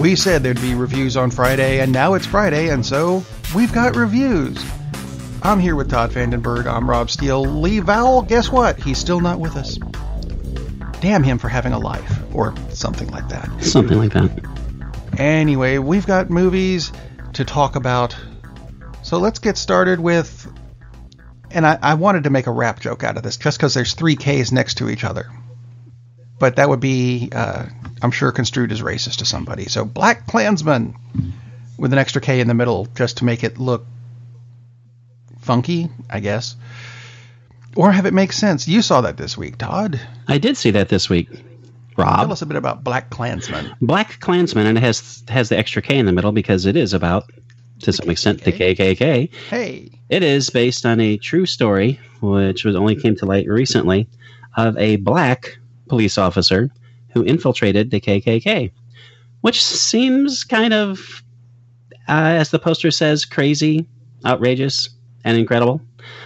We said there'd be reviews on Friday, and now it's Friday, and so we've got reviews. I'm here with Todd Vandenberg. I'm Rob Steele. Lee Vowell, guess what? He's still not with us. Damn him for having a life, or something like that. Something like that. Anyway, we've got movies to talk about. So let's get started with... And I wanted to make a rap joke out of this, just because there's 3 Ks next to each other. But that would be, I'm sure, construed as racist to somebody. So Black Klansman with an extra K in the middle, just to make it look funky, I guess. Or have it make sense. You saw that this week, Todd. I did see that this week. Rob? Tell us a bit about Black Klansman. Black Klansman, and it has the extra K in the middle because it is about, to some extent, the KKK. Hey. It is based on a true story, which only came to light recently, of a black police officer who infiltrated the KKK, which seems kind of, as the poster says, crazy, outrageous, and incredible.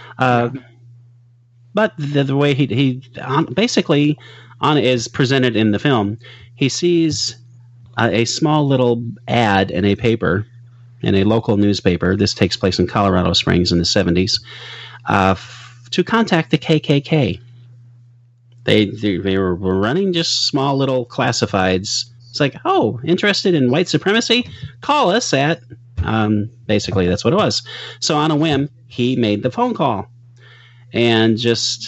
But the way he basically is presented in the film, he sees a small little ad in a paper, in a local newspaper. This takes place in Colorado Springs in the 70s, to contact the KKK. They were running just small little classifieds. It's like, oh, interested in white supremacy? Call us at... basically, that's what it was. So on a whim, he made the phone call. It's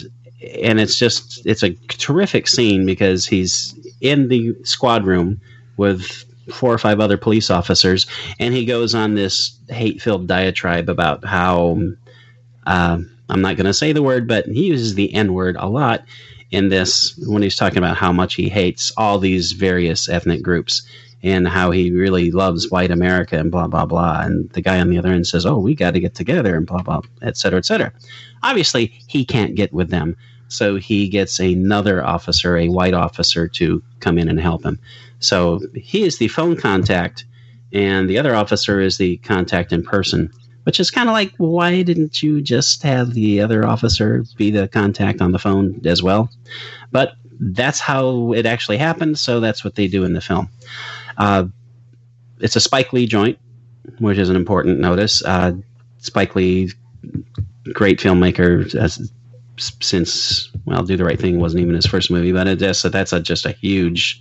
a terrific scene because he's in the squad room with 4 or 5 other police officers, and he goes on this hate-filled diatribe about how, I'm not going to say the word, but he uses the N-word a lot in this when he's talking about how much he hates all these various ethnic groups and how he really loves white America and blah, blah, blah. And the guy on the other end says, oh, we got to get together and blah, blah, et cetera, et cetera. Obviously, he can't get with them. So he gets another officer, a white officer, to come in and help him. So he is the phone contact, and the other officer is the contact in person, which is kind of like, why didn't you just have the other officer be the contact on the phone as well? But that's how it actually happened, so that's what they do in the film. It's a Spike Lee joint, which is an important notice. Spike Lee, great filmmaker, since, well, Do the Right Thing wasn't even his first movie, but that's just a huge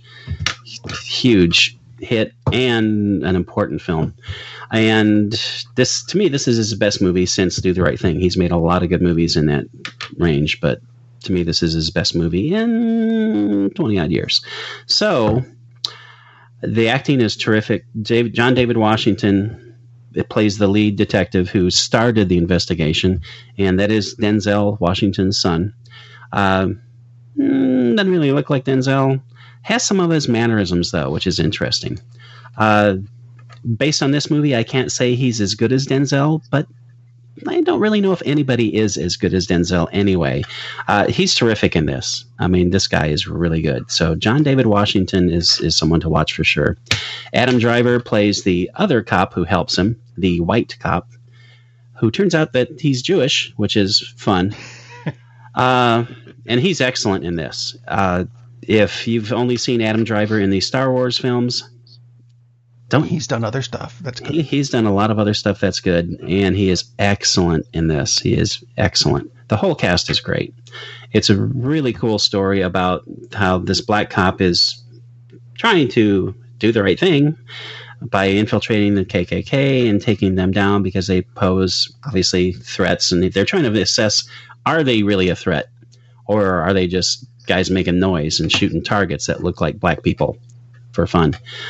hit and an important film. And this, to me, this is his best movie since Do the Right Thing. He's made a lot of good movies in that range, but to me, this is his best movie in 20-odd years. So the acting is terrific. John David Washington plays the lead detective who started the investigation, and that is Denzel Washington's son. Doesn't really look like Denzel. Has some of his mannerisms, though, which is interesting. Based on this movie, I can't say he's as good as Denzel, but I don't really know if anybody is as good as Denzel anyway. He's terrific in this. I mean, this guy is really good. So John David Washington is someone to watch for sure. Adam Driver plays the other cop who helps him, the white cop, who turns out that he's Jewish, which is fun. And he's excellent in this. If you've only seen Adam Driver in the Star Wars films, he's done other stuff. That's good. He's done a lot of other stuff that's good, and he is excellent in this. He is excellent. The whole cast is great. It's a really cool story about how this black cop is trying to do the right thing by infiltrating the KKK and taking them down because they pose, obviously, threats, and they're trying to assess, are they really a threat, or are they just guys making noise and shooting targets that look like black people for fun?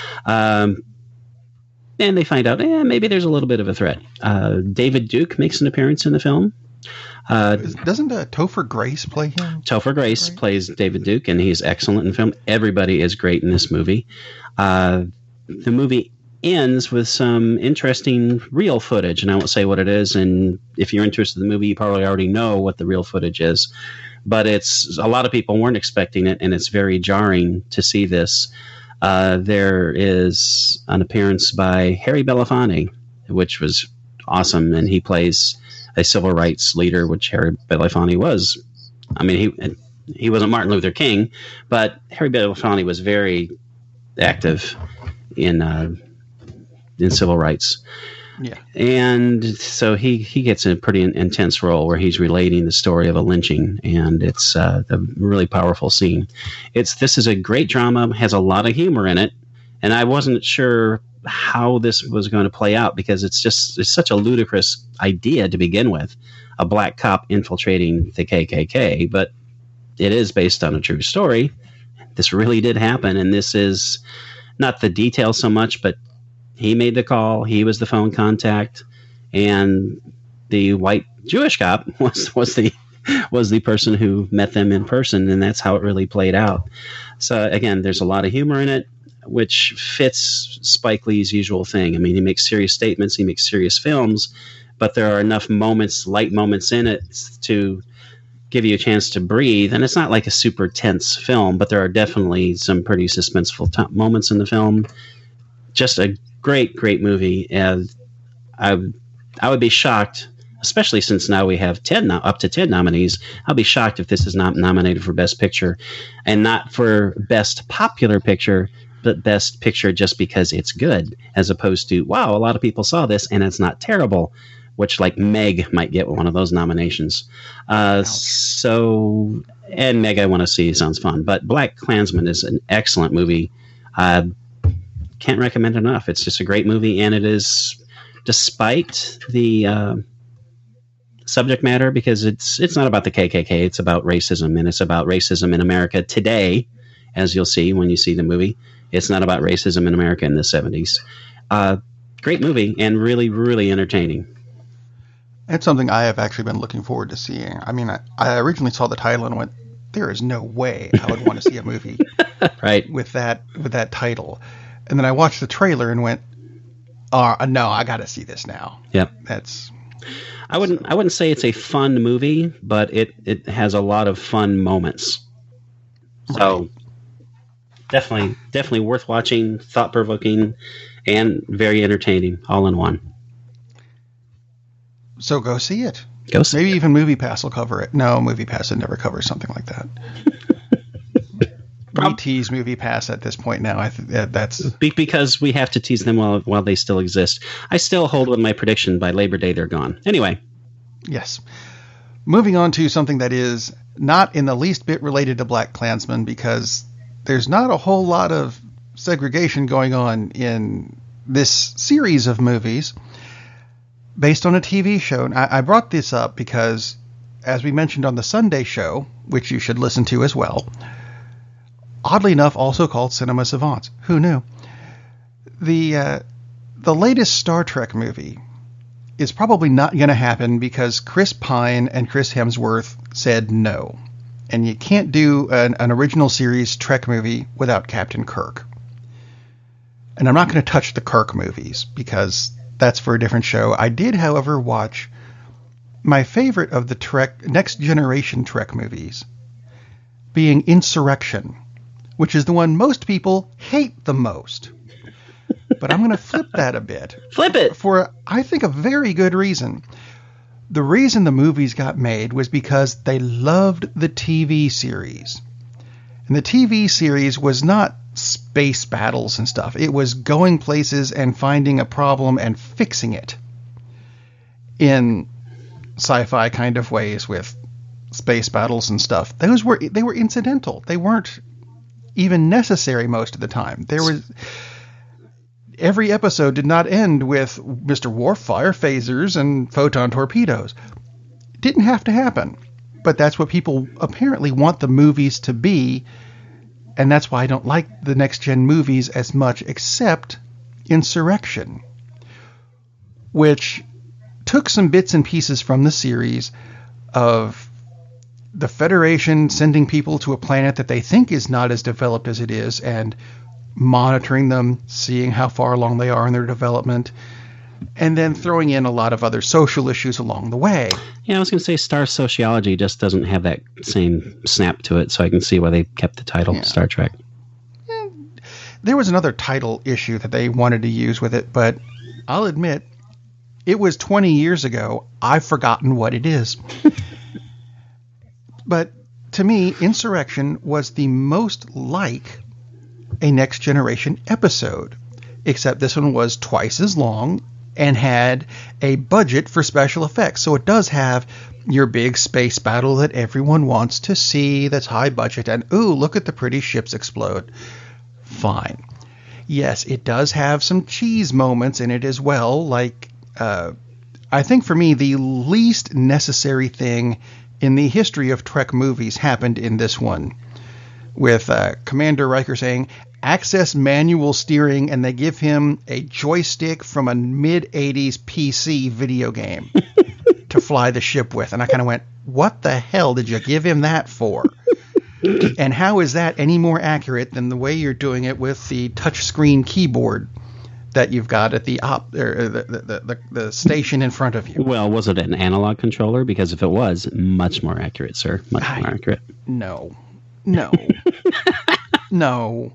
And they find out, maybe there's a little bit of a threat. David Duke makes an appearance in the film. Doesn't Topher Grace play him? Topher Grace plays David Duke, and he's excellent in the film. Everybody is great in this movie. The movie ends with some interesting real footage, and I won't say what it is. And if you're interested in the movie, you probably already know what the real footage is. But it's a lot of people weren't expecting it, and it's very jarring to see this. There is an appearance by Harry Belafonte, which was awesome, and he plays a civil rights leader, which Harry Belafonte was. I mean, he wasn't Martin Luther King, but Harry Belafonte was very active in civil rights. Yeah. And so he gets a pretty intense role where he's relating the story of a lynching, and it's a really powerful scene. This is a great drama, has a lot of humor in it, and I wasn't sure how this was going to play out because it's such a ludicrous idea to begin with, a black cop infiltrating the KKK, but it is based on a true story. This really did happen, and this is not the details so much, but he made the call. He was the phone contact, and the white Jewish cop was the person who met them in person, and that's how it really played out. So again, there's a lot of humor in it, which fits Spike Lee's usual thing. I mean, he makes serious statements, he makes serious films, but there are enough moments, light moments in it to give you a chance to breathe. And it's not like a super tense film, but there are definitely some pretty suspenseful moments in the film. Just a great movie, and I would be shocked, especially since now we have up to 10 nominees. I'll be shocked if this is not nominated for Best Picture, and not for Best Popular Picture, but Best Picture just because it's good, as opposed to, wow, a lot of people saw this and it's not terrible, which like Meg might get one of those nominations. So, and Meg I want to see sounds fun, but Black Klansman is an excellent movie. Can't recommend enough. It's just a great movie, and it is, despite the subject matter, because it's not about the KKK, it's about racism, and it's about racism in America today, as you'll see when you see the movie. It's not about racism in America in the 70s. Great movie, and really, really entertaining. It's something I have actually been looking forward to seeing. I mean, I originally saw the title and went, there is no way I would want to see a movie right with that title. And then I watched the trailer and went, no, I got to see this now. Yep. I wouldn't say it's a fun movie, but it has a lot of fun moments. So definitely worth watching, thought-provoking, and very entertaining, all in one. So go see it. Maybe even MoviePass will cover it. No, MoviePass would never cover something like that. We tease MoviePass at this point now. That's because we have to tease them while they still exist. I still hold with my prediction, by Labor Day they're gone. Anyway. Yes. Moving on to something that is not in the least bit related to Black Klansman, because there's not a whole lot of segregation going on in this series of movies based on a TV show. And I brought this up because, as we mentioned on the Sunday show, which you should listen to as well, oddly enough, also called Cinema Savants. Who knew? The latest Star Trek movie is probably not going to happen because Chris Pine and Chris Hemsworth said no. And you can't do an original series Trek movie without Captain Kirk. And I'm not going to touch the Kirk movies because that's for a different show. I did, however, watch my favorite of the Next Generation Trek movies, being Insurrection, which is the one most people hate the most. But I'm going to flip that a bit. Flip it! For, I think, a very good reason. The reason the movies got made was because they loved the TV series. And the TV series was not space battles and stuff. It was going places and finding a problem and fixing it in sci-fi kind of ways with space battles and stuff. They were incidental. They weren't even necessary most of the time. Every episode did not end with Mr. Worf fire phasers and photon torpedoes. It didn't have to happen, but that's what people apparently want the movies to be, and that's why I don't like the Next Gen movies as much, except Insurrection, which took some bits and pieces from the series of the Federation sending people to a planet that they think is not as developed as it is, and monitoring them, seeing how far along they are in their development, and then throwing in a lot of other social issues along the way. Yeah, I was going to say Star Sociology just doesn't have that same snap to it, so I can see why they kept the title Star Trek. Yeah. There was another title issue that they wanted to use with it, but I'll admit, it was 20 years ago. I've forgotten what it is. But to me, Insurrection was the most like a Next Generation episode. except this one was twice as long and had a budget for special effects. So it does have your big space battle that everyone wants to see, that's high budget, and ooh, look at the pretty ships explode. Fine. Yes, it does have some cheese moments in it as well, like I think for me the least necessary thing in the history of Trek movies happened in this one, with Commander Riker saying, access manual steering, and they give him a joystick from a mid-'80s PC video game to fly the ship with. And I kind of went, what the hell did you give him that for? And how is that any more accurate than the way you're doing it with the touchscreen keyboard that you've got at the the station in front of you? Well, was it an analog controller? Because if it was, much more accurate, sir. Much more accurate. No. No.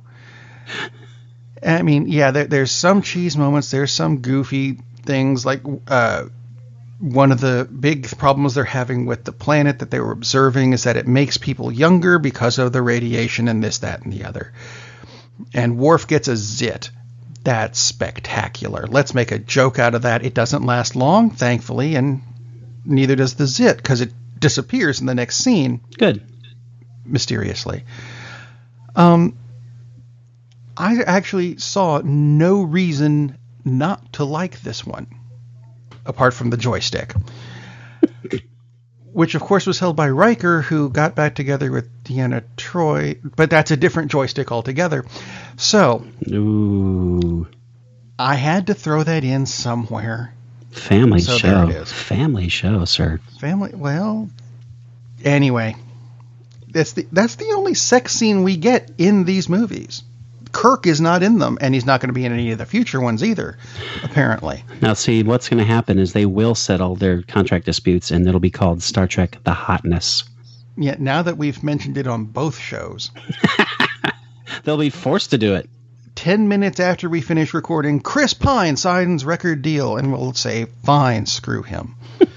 I mean, yeah, there's some cheese moments. There's some goofy things, like one of the big problems they're having with the planet that they were observing is that it makes people younger because of the radiation and this, that, and the other. And Worf gets a zit. That's spectacular. Let's make a joke out of that. It doesn't last long, thankfully, and neither does the zit, because it disappears in the next scene. Good. Mysteriously. I actually saw no reason not to like this one, apart from the joystick, which of course was held by Riker, who got back together with Deanna Troi, but that's a different joystick altogether. So, ooh, I had to throw that in somewhere. Family so show. There it is. Family show, sir. Family. Well, anyway, that's the only sex scene we get in these movies. Kirk is not in them, and he's not going to be in any of the future ones either, apparently. Now, see, what's going to happen is they will settle their contract disputes, and it'll be called Star Trek The Hotness. Yeah, now that we've mentioned it on both shows. They'll be forced to do it. 10 minutes after we finish recording, Chris Pine signs record deal, and we'll say, fine, screw him.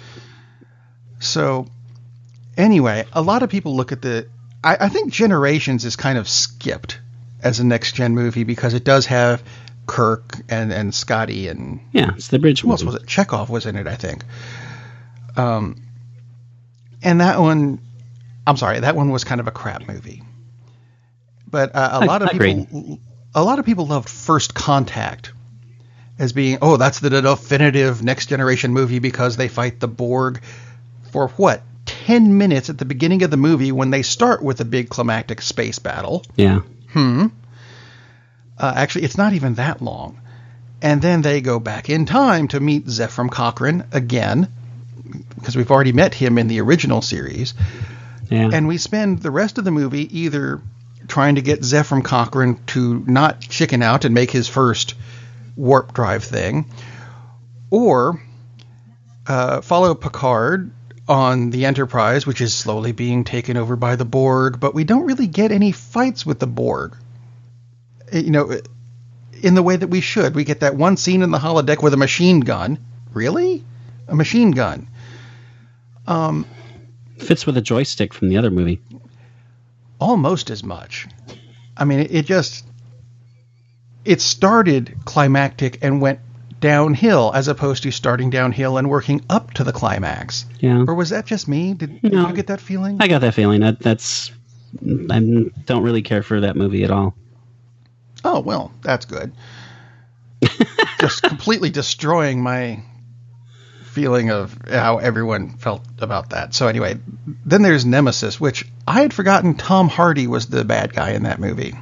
So, anyway, a lot of people look at the... I think Generations is kind of skipped as a next-gen movie because it does have Kirk and Scotty and... Yeah, it's the bridge movie. Who else was it? Chekhov was in it, I think. And that one... I'm sorry, that one was kind of a crap movie. But a lot of people loved First Contact as being, oh, that's the definitive next-generation movie because they fight the Borg for, 10 minutes at the beginning of the movie when they start with a big climactic space battle. Yeah. Actually, it's not even that long. And then they go back in time to meet Zefram Cochrane again, because we've already met him in the original series. Yeah. And we spend the rest of the movie either trying to get Zefram Cochrane to not chicken out and make his first warp drive thing, or follow Picard on the Enterprise, which is slowly being taken over by the Borg, but we don't really get any fights with the Borg. You know, in the way that we should. We get that one scene in the holodeck with a machine gun. Really? A machine gun. Fits with a joystick from the other movie. Almost as much. I mean, it started climactic and went downhill as opposed to starting downhill and working up to the climax. Yeah. Or was that just me? Did you get that feeling? I got that feeling. I don't really care for that movie at all. Oh, well, that's good. Just completely destroying my feeling of how everyone felt about that. So anyway, then there's Nemesis, which I had forgotten Tom Hardy was the bad guy in that movie.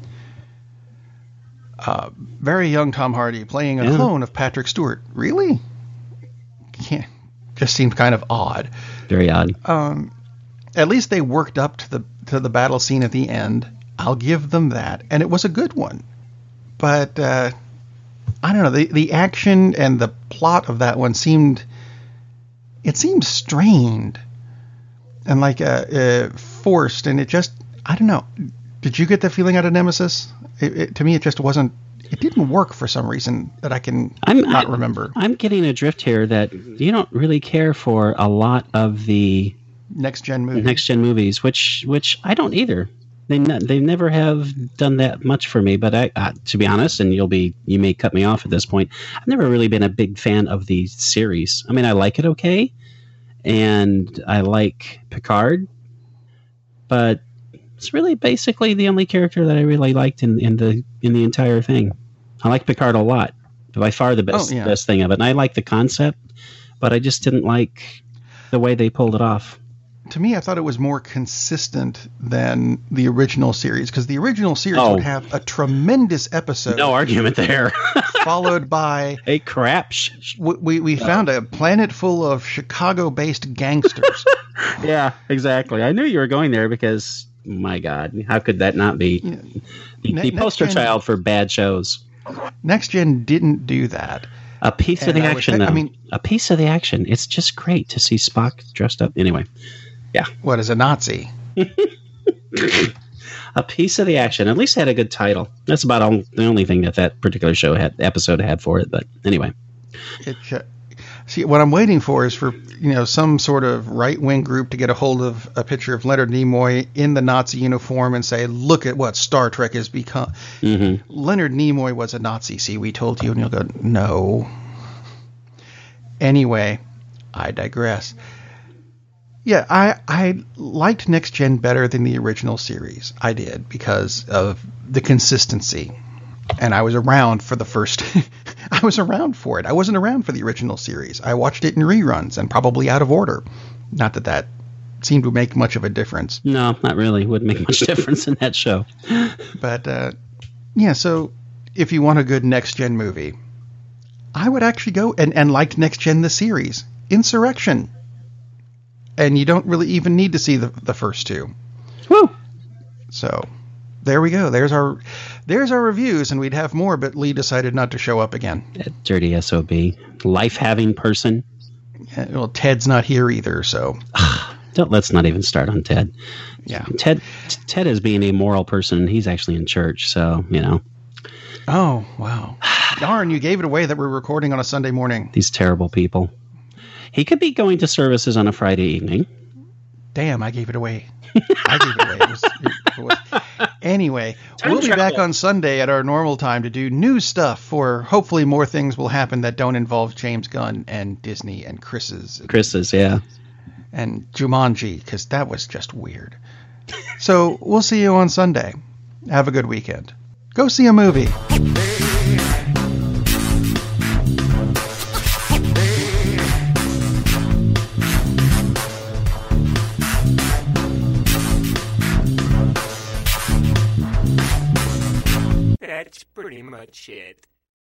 Very young Tom Hardy playing a clone of Patrick Stewart. Really? Just seemed kind of odd. Very odd. At least they worked up to the battle scene at the end. I'll give them that, and it was a good one. But I don't know, the action and the plot of that one seemed strained and like forced, and it just, I don't know. Did you get that feeling out of Nemesis? To me, it just wasn't. It didn't work for some reason that I can not remember. I'm getting a drift here that you don't really care for a lot of the next gen movies, which I don't either. They never have done that much for me. But to be honest, and you may cut me off at this point, I've never really been a big fan of the series. I mean, I like it okay, and I like Picard, but it's really basically the only character that I really liked in the entire thing. I like Picard a lot, by far the best thing of it. And I like the concept, but I just didn't like the way they pulled it off. To me, I thought it was more consistent than the original series, because the original series would have a tremendous episode. No argument there. Followed by a crap. We found a planet full of Chicago-based gangsters. Yeah, exactly. I knew you were going there because, my God, how could that not be the poster child for bad shows? Next Gen didn't do that. A piece of the action, though. A piece of the action. It's just great to see Spock dressed up. Anyway. Yeah. What is a Nazi? A piece of the action. At least had a good title. That's about the only thing that particular episode had for it. But anyway. See, what I'm waiting for is for some sort of right-wing group to get a hold of a picture of Leonard Nimoy in the Nazi uniform and say, "Look at what Star Trek has become." Mm-hmm. Leonard Nimoy was a Nazi. See, we told you, and you'll go, "No." Anyway, I digress. Yeah, I liked Next Gen better than the original series. I did, because of the consistency. And I was around for the first... I was around for it. I wasn't around for the original series. I watched it in reruns and probably out of order. Not that seemed to make much of a difference. No, not really. Wouldn't make much difference in that show. But, so if you want a good Next Gen movie, I would actually go and like Next Gen the series. Insurrection. And you don't really even need to see the first two. Woo! So, there we go. There's our reviews, and we'd have more, but Lee decided not to show up again. That dirty SOB. Life-having person. Yeah, well, Ted's not here either, so... Let's not even start on Ted. Yeah. Ted is being a moral person, and he's actually in church, so, Oh, wow. Darn, you gave it away that we're recording on a Sunday morning. These terrible people. He could be going to services on a Friday evening. Damn, I gave it away. Anyway, we'll be back on Sunday at our normal time to do news stuff, for hopefully more things will happen that don't involve James Gunn and Disney and Chris's, yeah. And Jumanji, because that was just weird. So we'll see you on Sunday. Have a good weekend. Go see a movie. That's pretty much it.